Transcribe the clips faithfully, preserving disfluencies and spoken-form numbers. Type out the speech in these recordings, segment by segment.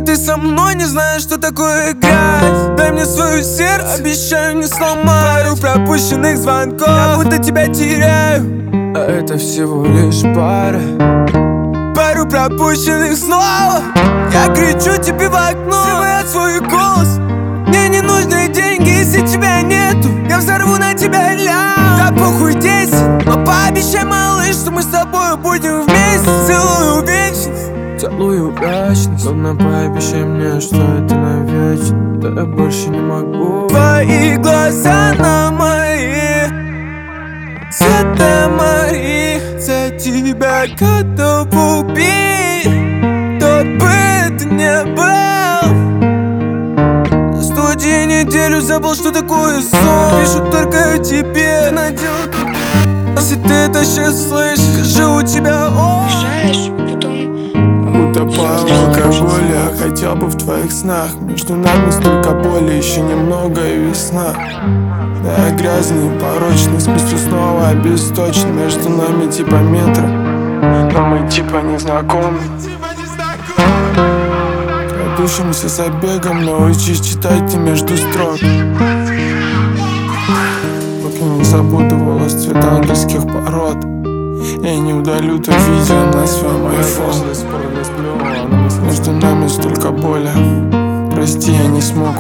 ты со мной, не знаешь, что такое играть. Дай мне свое сердце, обещаю не сломать. Пару пропущенных звонков, я будто тебя теряю, а это всего лишь пара. Пару пропущенных снова, я кричу тебе в окно, срывая свой голос. Мне не нужны деньги, если тебя нету, я взорву на тебя лям. Да похуй десять, но пообещай, малыш, что мы с тобой будем вместе. Целую вечность, целую вечность. Словно пообещай мне, что это навечно. Да я больше не могу. Твои глаза на мои, цвета морей. За тебя готов убить, кто бы это не был. На студии неделю забыл, что такое сон. Пишу только о тебе, ты надел. Если ты это сейчас слышишь, скажи, у тебя он. Утопаю в алкоголе, а хотел бы в твоих снах. Между нами столько боли, еще немного и весна. Да, я грязный, порочный, смысле снова обесточен. Между нами типа метра, но мы типа не знакомы. Крадущимся забегом научись читать и между строк. Пока не забуду волос цвета ангельских пород. Я не удалю то видео на свой айфон. Между нами столько боли, прости, я не смог.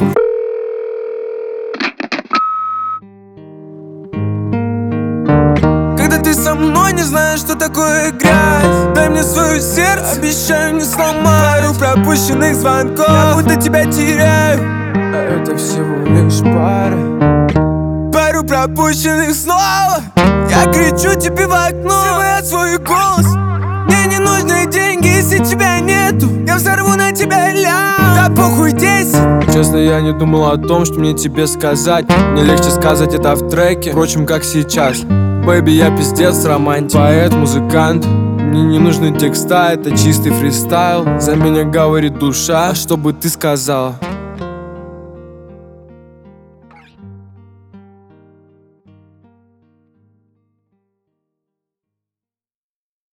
Когда ты со мной, не знаешь, что такое играть. Дай мне свое сердце, обещаю не сломать. Пару пропущенных звонков, я будто тебя теряю, а это всего лишь пара. Пару пропущенных снова, я кричу тебе в окно, срывая свой голос. Мне не нужны деньги, если тебя нету, я взорву на тебя лям. Да похуй десять. Честно, я не думал о том, что мне тебе сказать. Мне легче сказать это в треке, впрочем, как сейчас. Бэйби, я пиздец романтик, поэт, музыкант. Мне не нужны текста, это чистый фристайл. За меня говорит душа, а что бы ты сказала?